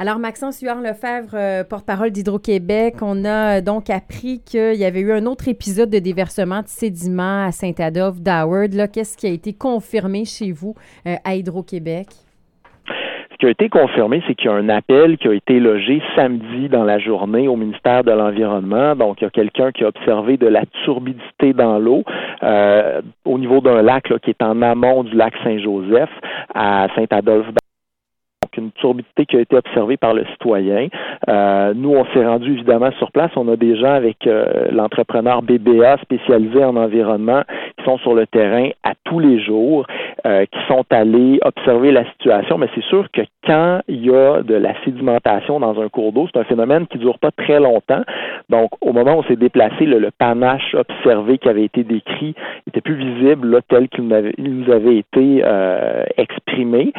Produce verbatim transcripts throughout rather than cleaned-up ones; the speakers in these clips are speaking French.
Alors, Maxence Huard-Lefebvre, euh, porte-parole d'Hydro-Québec, on a euh, donc appris qu'il y avait eu un autre épisode de déversement de sédiments à Saint-Adolphe d'Howard. Là, qu'est-ce qui a été confirmé chez vous euh, à Hydro-Québec? Ce qui a été confirmé, c'est qu'il y a un appel qui a été logé samedi dans la journée au ministère de l'Environnement. Donc, il y a quelqu'un qui a observé de la turbidité dans l'eau euh, au niveau d'un lac là, qui est en amont du lac Saint-Joseph à Saint-Adolphe. Donc, une turbidité qui a été observée par le citoyen. Euh, nous, on s'est rendu évidemment sur place. On a des gens avec euh, l'entrepreneur B B A spécialisé en environnement qui sont sur le terrain à tous les jours, euh, qui sont allés observer la situation. Mais c'est sûr que quand il y a de la sédimentation dans un cours d'eau, c'est un phénomène qui ne dure pas très longtemps. Donc, au moment où on s'est déplacé, le, le panache observé qui avait été décrit était plus visible là, tel qu'il nous avait, il nous avait été euh, exprimé.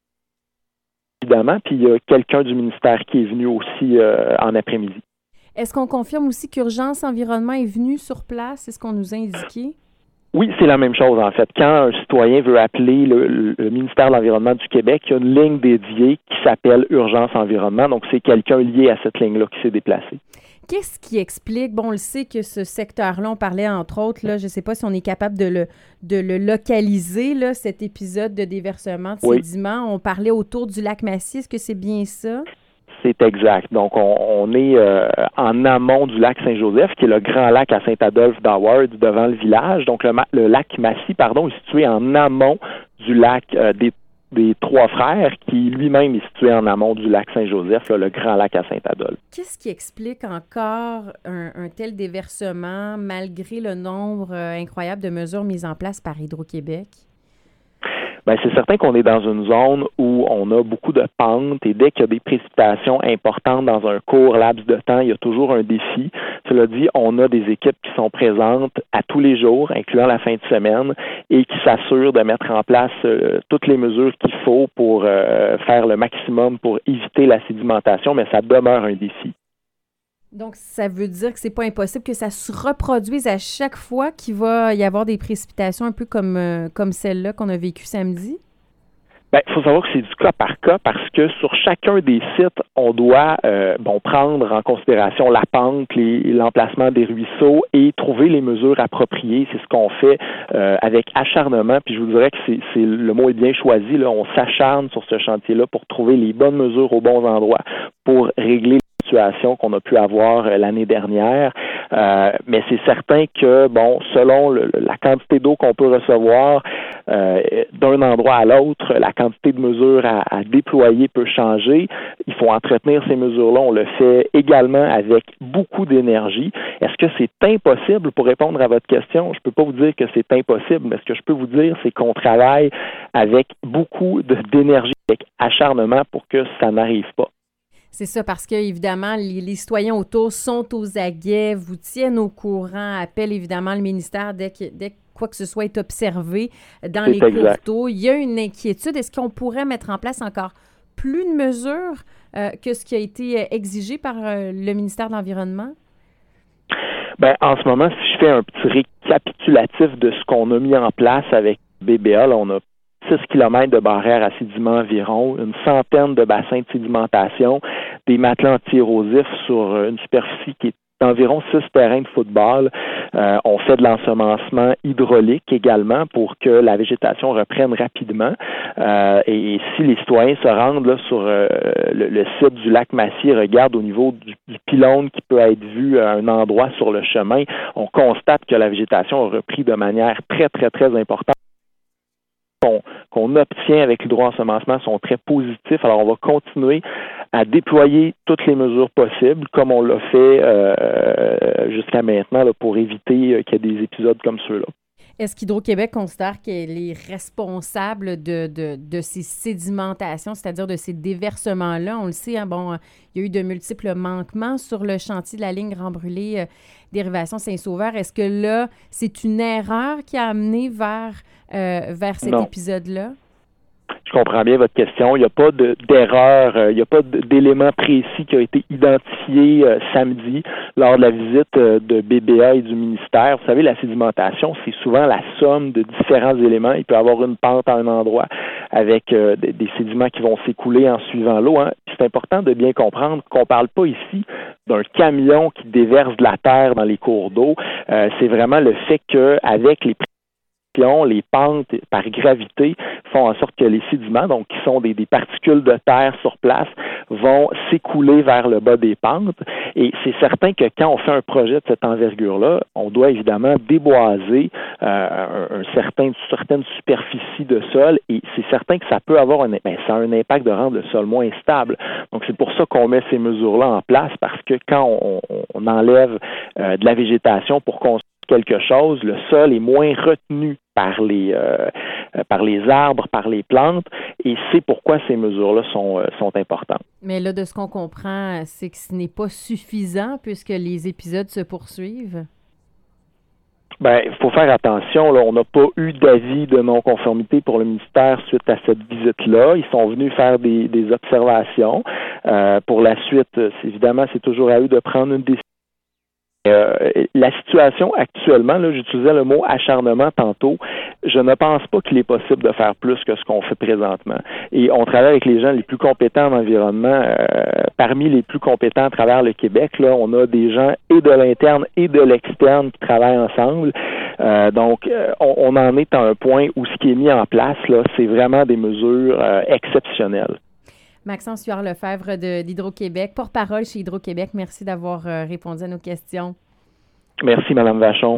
Évidemment, puis il y a quelqu'un du ministère qui est venu aussi euh, en après-midi. Est-ce qu'on confirme aussi qu'Urgence Environnement est venu sur place? C'est ce qu'on nous a indiqué? Oui, c'est la même chose en fait. Quand un citoyen veut appeler le, le ministère de l'Environnement du Québec, il y a une ligne dédiée qui s'appelle Urgence Environnement. Donc, c'est quelqu'un lié à cette ligne-là qui s'est déplacé. Qu'est-ce qui explique, bon, on le sait que ce secteur-là, on parlait entre autres, là, je ne sais pas si on est capable de le, de le localiser, là, cet épisode de déversement de oui. sédiments. On parlait autour du lac Massy, est-ce que c'est bien ça? C'est exact. Donc, on, on est euh, en amont du lac Saint-Joseph, qui est le grand lac à Saint-Adolphe d'Howard, devant le village. Donc, le, le lac Massy, pardon, est situé en amont du lac euh, des des Trois-Frères, qui lui-même est situé en amont du lac Saint-Joseph, là, le grand lac à Saint-Adolphe. Qu'est-ce qui explique encore un, un tel déversement malgré le nombre euh, incroyable de mesures mises en place par Hydro-Québec? Bien, c'est certain qu'on est dans une zone où on a beaucoup de pentes et dès qu'il y a des précipitations importantes dans un court laps de temps, il y a toujours un défi. Cela dit, on a des équipes qui sont présentes à tous les jours, incluant la fin de semaine, et qui s'assurent de mettre en place euh, toutes les mesures qu'il faut pour euh, faire le maximum pour éviter la sédimentation, mais ça demeure un défi. Donc, ça veut dire que c'est pas impossible que ça se reproduise à chaque fois qu'il va y avoir des précipitations un peu comme, euh, comme celle-là qu'on a vécue samedi? Bien, il faut savoir que c'est du cas par cas parce que sur chacun des sites, on doit euh, bon prendre en considération la pente, les, l'emplacement des ruisseaux et trouver les mesures appropriées. C'est ce qu'on fait euh, avec acharnement. Puis je vous dirais que c'est, c'est le mot est bien choisi. Là, on s'acharne sur ce chantier-là pour trouver les bonnes mesures aux bons endroits pour régler situation qu'on a pu avoir euh, l'année dernière. Euh, mais c'est certain que, bon, selon le, la quantité d'eau qu'on peut recevoir euh, d'un endroit à l'autre, la quantité de mesures à, à déployer peut changer. Il faut entretenir ces mesures-là. On le fait également avec beaucoup d'énergie. Est-ce que c'est impossible pour répondre à votre question? Je ne peux pas vous dire que c'est impossible, mais ce que je peux vous dire, c'est qu'on travaille avec beaucoup de, d'énergie, avec acharnement pour que ça n'arrive pas. C'est ça, parce que évidemment, les, les citoyens autour sont aux aguets, vous tiennent au courant, appellent évidemment le ministère dès que, dès que quoi que ce soit est observé dans C'est les exact. cours d'eau. Il y a une inquiétude. Est-ce qu'on pourrait mettre en place encore plus de mesures euh, que ce qui a été exigé par euh, le ministère de l'Environnement? Bien, en ce moment, si je fais un petit récapitulatif de ce qu'on a mis en place avec B B A, là, on a six kilomètres de barrières à sédiments environ, une centaine de bassins de sédimentation, des matelas anti-érosifs sur une superficie qui est d'environ six terrains de football. Euh, on fait de l'ensemencement hydraulique également pour que la végétation reprenne rapidement. Euh, et, et si les citoyens se rendent là, sur euh, le, le site du lac Massy et regardent au niveau du, du pylône qui peut être vu à un endroit sur le chemin, on constate que la végétation a repris de manière très, très, très importante. Qu'on, qu'on obtient avec l'hydroensemencement sont très positifs. Alors, on va continuer à déployer toutes les mesures possibles, comme on l'a fait euh, jusqu'à maintenant, là, pour éviter euh, qu'il y ait des épisodes comme ceux-là. Est-ce qu'Hydro-Québec considère qu'elle est responsable de, de, de ces sédimentations, c'est-à-dire de ces déversements-là? On le sait, hein, bon, il y a eu de multiples manquements sur le chantier de la ligne Grand Brûlé euh, dérivation Saint-Sauveur. Est-ce que là, c'est une erreur qui a amené vers, euh, vers cet Non. épisode-là? Je comprends bien votre question. Il n'y a pas de, d'erreur, euh, il n'y a pas d'élément précis qui a été identifié euh, samedi lors de la visite euh, de B B A et du ministère. Vous savez, la sédimentation, c'est souvent la somme de différents éléments. Il peut y avoir une pente à un endroit avec euh, des, des sédiments qui vont s'écouler en suivant l'eau. Hein. C'est important de bien comprendre qu'on ne parle pas ici d'un camion qui déverse de la terre dans les cours d'eau. Euh, c'est vraiment le fait qu'avec les les pentes par gravité font en sorte que les sédiments, donc qui sont des, des particules de terre sur place, vont s'écouler vers le bas des pentes. Et c'est certain que quand on fait un projet de cette envergure-là, on doit évidemment déboiser euh, un, un certain, une certaine superficie de sol et c'est certain que ça peut avoir un, ben, ça a un impact de rendre le sol moins stable. Donc c'est pour ça qu'on met ces mesures-là en place parce que quand on, on enlève euh, de la végétation pour construire quelque chose, le sol est moins retenu par les euh, par les arbres, par les plantes, et c'est pourquoi ces mesures-là sont euh, sont importantes. Mais là, de ce qu'on comprend, c'est que ce n'est pas suffisant puisque les épisodes se poursuivent. Ben, il faut faire attention, là, on n'a pas eu d'avis de non-conformité pour le ministère suite à cette visite-là. Ils sont venus faire des, des observations. Euh, pour la suite, c'est, évidemment, c'est toujours à eux de prendre une décision. Euh, la situation actuellement, là, j'utilisais le mot acharnement tantôt, je ne pense pas qu'il est possible de faire plus que ce qu'on fait présentement. Et on travaille avec les gens les plus compétents en environnement, euh, parmi les plus compétents à travers le Québec, là, on a des gens et de l'interne et de l'externe qui travaillent ensemble. Euh, donc, on, on en est à un point où ce qui est mis en place, là, c'est vraiment des mesures euh, exceptionnelles. Maxence Huard-Lefebvre de, d'Hydro-Québec, porte-parole chez Hydro-Québec. Merci d'avoir euh, répondu à nos questions. Merci, Mme Vachon.